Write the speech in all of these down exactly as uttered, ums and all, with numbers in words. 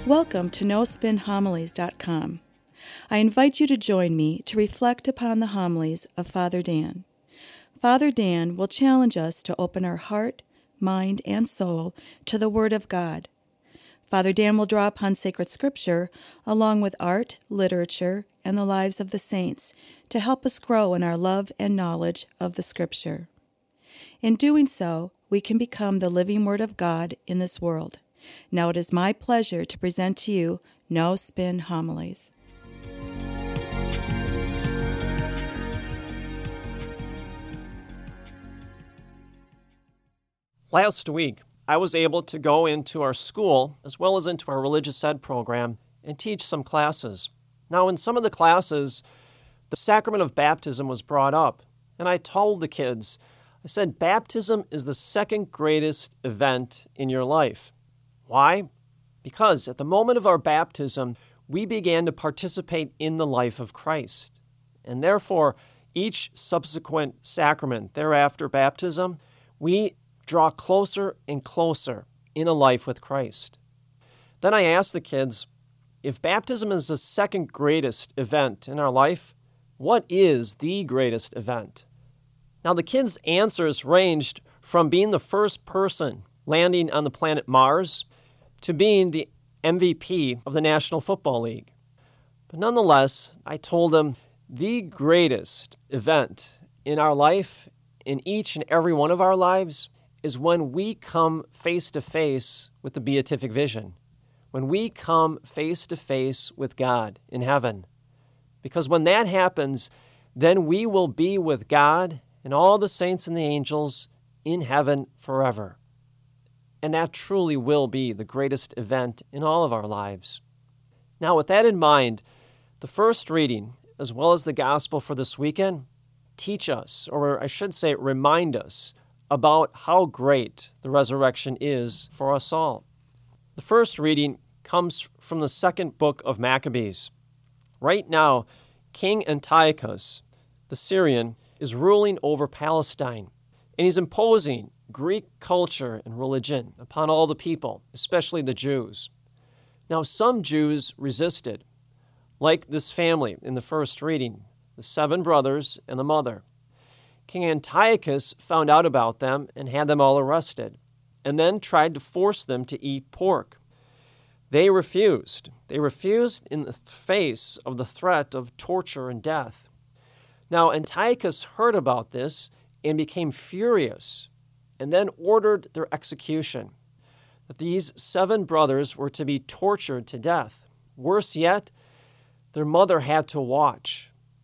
Welcome to no spin homilies dot com. I invite you to join me to reflect upon the homilies of Father Dan. Father Dan will challenge us to open our heart, mind, and soul to the Word of God. Father Dan will draw upon sacred scripture along with art, literature, and the lives of the saints to help us grow in our love and knowledge of the scripture. In doing so, we can become the living Word of God in this world. Now it is my pleasure to present to you No Spin Homilies. Last week, I was able to go into our school as well as into our religious ed program and teach some classes. Now, in some of the classes, the sacrament of baptism was brought up, and I told the kids, I said, baptism is the second greatest event in your life. Why? Because at the moment of our baptism, we began to participate in the life of Christ. And therefore, each subsequent sacrament thereafter baptism, we draw closer and closer in a life with Christ. Then I asked the kids, if baptism is the second greatest event in our life, what is the greatest event? Now, the kids' answers ranged from being the first person landing on the planet Mars to being the M V P of the National Football League. But nonetheless, I told them the greatest event in our life, in each and every one of our lives, is when we come face to face with the beatific vision, when we come face to face with God in heaven. Because when that happens, then we will be with God and all the saints and the angels in heaven forever. And that truly will be the greatest event in all of our lives. Now, with that in mind, the first reading, as well as the gospel for this weekend, teach us, or I should say remind us, about how great the resurrection is for us all. The first reading comes from the second book of Maccabees. Right now, King Antiochus, the Syrian, is ruling over Palestine, and he's imposing Greek culture and religion upon all the people, especially the Jews. Now, some Jews resisted, like this family in the first reading, the seven brothers and the mother. King Antiochus found out about them and had them all arrested, and then tried to force them to eat pork. They refused. They refused in the face of the threat of torture and death. Now, Antiochus heard about this and became furious, and then ordered their execution. That these seven brothers were to be tortured to death. Worse yet, their mother had to watch.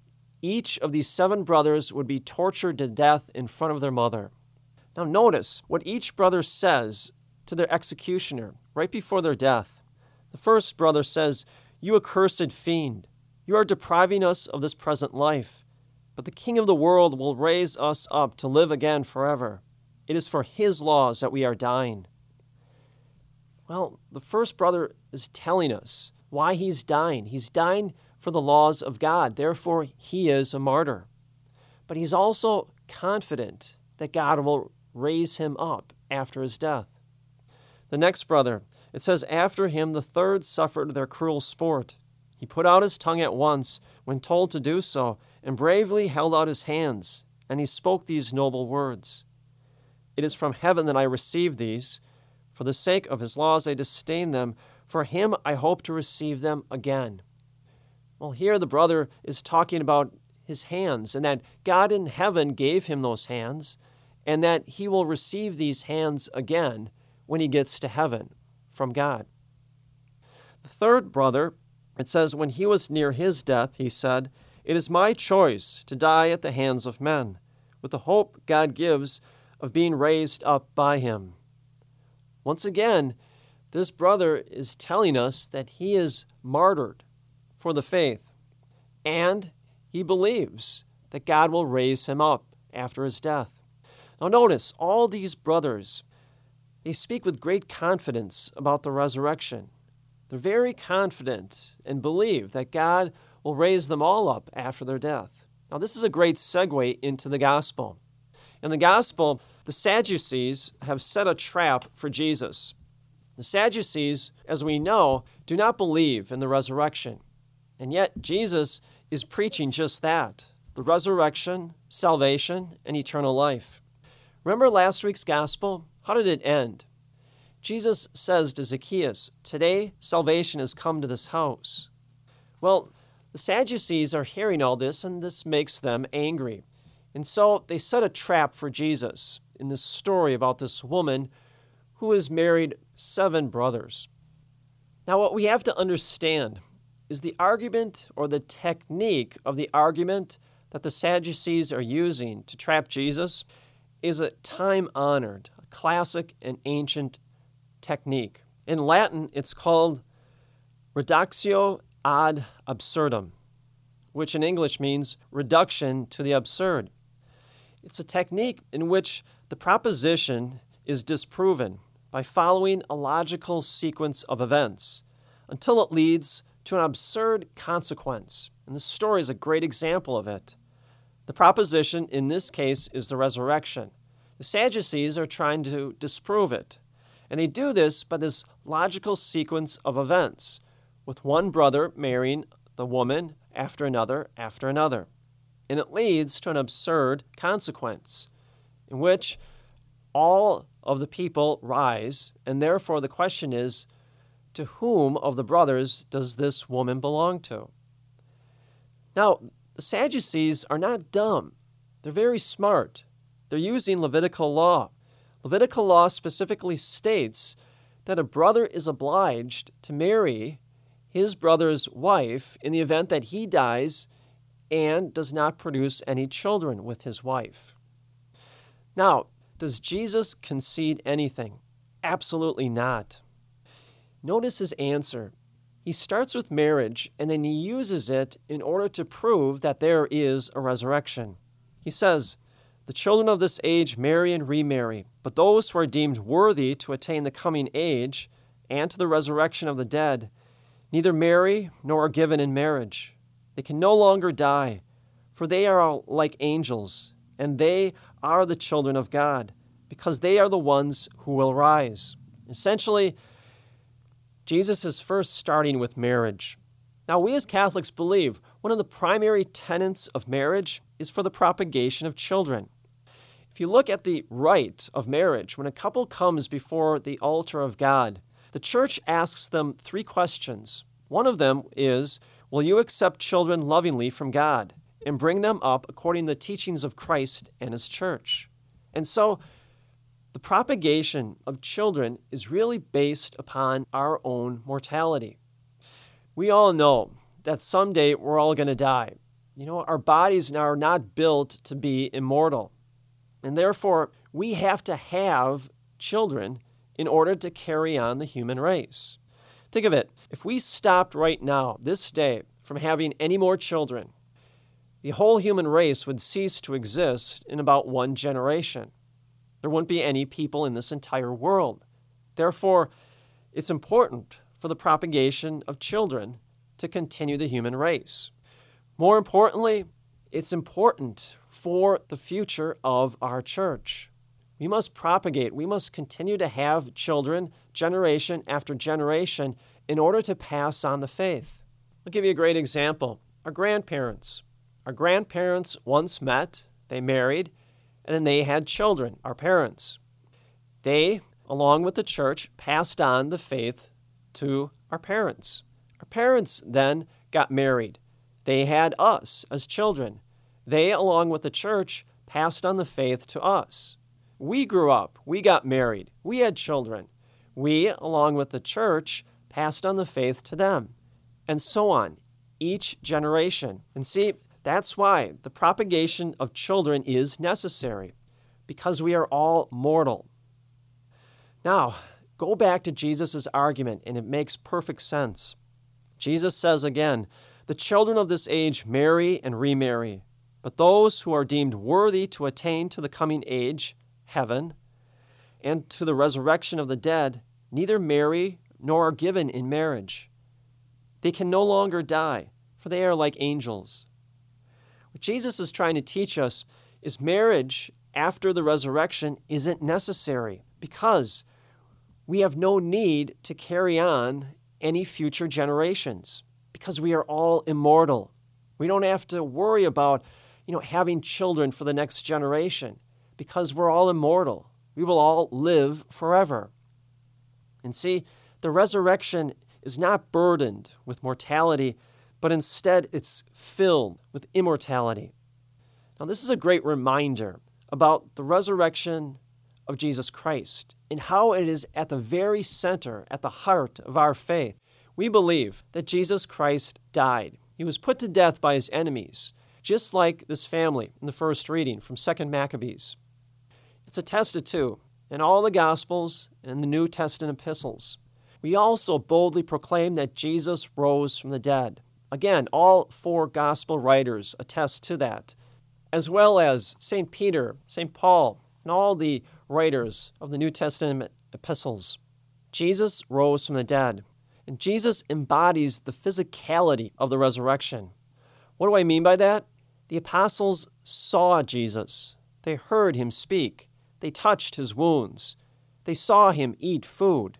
Each of these seven brothers would be tortured to death in front of their mother. Now notice what each brother says to their executioner right before their death. The first brother says, "You accursed fiend, you are depriving us of this present life, but the King of the world will raise us up to live again forever. It is for his laws that we are dying." Well, the first brother is telling us why he's dying. He's dying for the laws of God. Therefore, he is a martyr. But he's also confident that God will raise him up after his death. The next brother, it says, "After him the third suffered their cruel sport. He put out his tongue at once when told to do so, and bravely held out his hands, and he spoke these noble words. It is from heaven that I received these. For the sake of his laws I disdain them. For him I hope to receive them again." Well, here the brother is talking about his hands, and that God in heaven gave him those hands, and that he will receive these hands again when he gets to heaven from God. The third brother, it says, when he was near his death, he said, "It is my choice to die at the hands of men, with the hope God gives of being raised up by him." Once again, this brother is telling us that he is martyred for the faith, and he believes that God will raise him up after his death. Now notice, all these brothers, they speak with great confidence about the resurrection. They're very confident and believe that God will raise them all up after their death. Now this is a great segue into the gospel. In the gospel, the Sadducees have set a trap for Jesus. The Sadducees, as we know, do not believe in the resurrection. And yet Jesus is preaching just that, the resurrection, salvation, and eternal life. Remember last week's gospel? How did it end? Jesus says to Zacchaeus, "Today salvation has come to this house." Well, the Sadducees are hearing all this, and this makes them angry. And so they set a trap for Jesus in this story about this woman who has married seven brothers. Now, what we have to understand is the argument or the technique of the argument that the Sadducees are using to trap Jesus is a time-honored, a classic and ancient technique. In Latin, it's called reductio ad absurdum, which in English means reduction to the absurd. It's a technique in which the proposition is disproven by following a logical sequence of events until it leads to an absurd consequence. And this story is a great example of it. The proposition in this case is the resurrection. The Sadducees are trying to disprove it. And they do this by this logical sequence of events, with one brother marrying the woman after another after another. And it leads to an absurd consequence in which all of the people rise, and therefore the question is, to whom of the brothers does this woman belong to? Now, the Sadducees are not dumb. They're very smart. They're using Levitical law. Levitical law specifically states that a brother is obliged to marry his brother's wife in the event that he dies and does not produce any children with his wife. Now, does Jesus concede anything? Absolutely not. Notice his answer. He starts with marriage, and then he uses it in order to prove that there is a resurrection. He says, "The children of this age marry and remarry, but those who are deemed worthy to attain the coming age and to the resurrection of the dead neither marry nor are given in marriage. They can no longer die, for they are like angels, and they are the children of God, because they are the ones who will rise." Essentially, Jesus is first starting with marriage. Now, we as Catholics believe one of the primary tenets of marriage is for the propagation of children. If you look at the rite of marriage, when a couple comes before the altar of God, the Church asks them three questions. One of them is, will you accept children lovingly from God and bring them up according to the teachings of Christ and His Church? And so, the propagation of children is really based upon our own mortality. We all know that someday we're all going to die. You know, our bodies are not built to be immortal. And therefore, we have to have children in order to carry on the human race. Think of it. If we stopped right now, this day, from having any more children, the whole human race would cease to exist in about one generation. There wouldn't be any people in this entire world. Therefore, it's important for the propagation of children to continue the human race. More importantly, it's important for the future of our church. We must propagate, we must continue to have children generation after generation in order to pass on the faith. I'll give you a great example. Our grandparents. Our grandparents once met, they married, and then they had children, our parents. They, along with the church, passed on the faith to our parents. Our parents then got married. They had us as children. They, along with the church, passed on the faith to us. We grew up. We got married. We had children. We, along with the church, passed on the faith to them. And so on, each generation. And see, that's why the propagation of children is necessary, because we are all mortal. Now, go back to Jesus' argument, and it makes perfect sense. Jesus says again, "The children of this age marry and remarry, but those who are deemed worthy to attain to the coming age, heaven, and to the resurrection of the dead, neither marry nor are given in marriage. They can no longer die, for they are like angels." What Jesus is trying to teach us is marriage after the resurrection isn't necessary, because we have no need to carry on any future generations because we are all immortal. We don't have to worry about, you know, having children for the next generation because we're all immortal. We will all live forever. And see, the resurrection is not burdened with mortality, but instead it's filled with immortality. Now, this is a great reminder about the resurrection of Jesus Christ and how it is at the very center, at the heart of our faith. We believe that Jesus Christ died. He was put to death by his enemies, just like this family in the first reading from Second Maccabees. It's attested to in all the Gospels and the New Testament epistles. We also boldly proclaim that Jesus rose from the dead. Again, all four Gospel writers attest to that, as well as Saint Peter, Saint Paul, and all the writers of the New Testament epistles. Jesus rose from the dead, and Jesus embodies the physicality of the resurrection. What do I mean by that? The apostles saw Jesus. They heard him speak. They touched his wounds. They saw him eat food.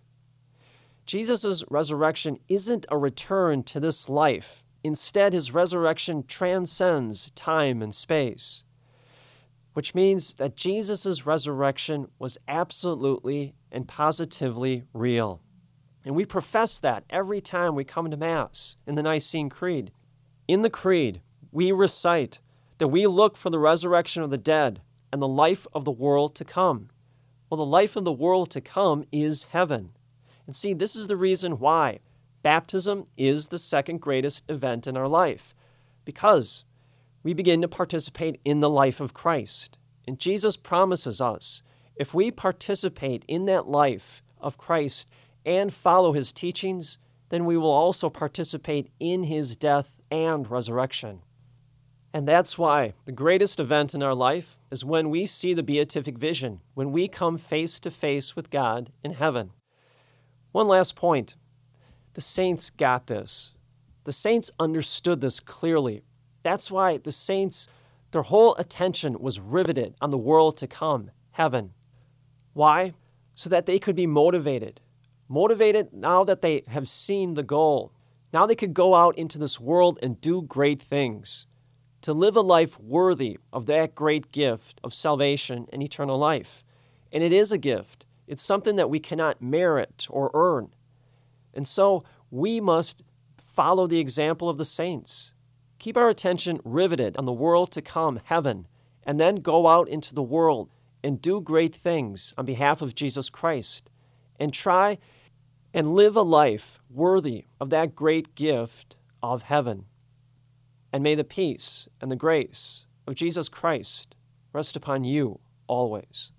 Jesus' resurrection isn't a return to this life. Instead, his resurrection transcends time and space, which means that Jesus' resurrection was absolutely and positively real. And we profess that every time we come to Mass in the Nicene Creed. In the Creed, we recite that we look for the resurrection of the dead and the life of the world to come. Well, the life of the world to come is heaven. And see, this is the reason why baptism is the second greatest event in our life, because we begin to participate in the life of Christ. And Jesus promises us, if we participate in that life of Christ and follow his teachings, then we will also participate in his death and resurrection. And that's why the greatest event in our life is when we see the beatific vision, when we come face to face with God in heaven. One last point. The saints got this. The saints understood this clearly. That's why the saints, their whole attention was riveted on the world to come, heaven. Why? So that they could be motivated. Motivated now that they have seen the goal. Now they could go out into this world and do great things, to live a life worthy of that great gift of salvation and eternal life. And it is a gift. It's something that we cannot merit or earn. And so we must follow the example of the saints. Keep our attention riveted on the world to come, heaven, and then go out into the world and do great things on behalf of Jesus Christ, and try and live a life worthy of that great gift of heaven. And may the peace and the grace of Jesus Christ rest upon you always.